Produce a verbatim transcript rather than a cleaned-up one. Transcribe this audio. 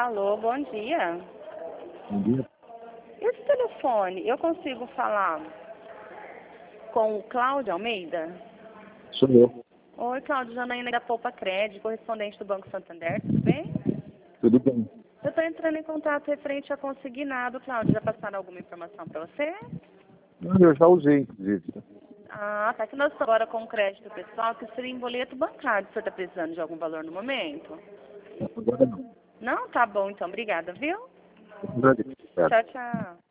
Alô, bom dia. Bom dia. Esse telefone, eu consigo falar com o Cláudio Almeida? Sou eu. Oi, Cláudio, Janaína da Poupa Crédito, correspondente do Banco Santander, tudo bem? Tudo bem. Eu estou entrando em contato referente a consignado, Cláudio. Já passaram alguma informação para você? Não, eu já usei, inclusive. Ah, tá. Que nós estamos agora com crédito pessoal, que seria em boleto bancário. O senhor está precisando de algum valor no momento? Agora não. Não? Tá bom, então. Obrigada, viu? Agradeço. Tchau, tchau.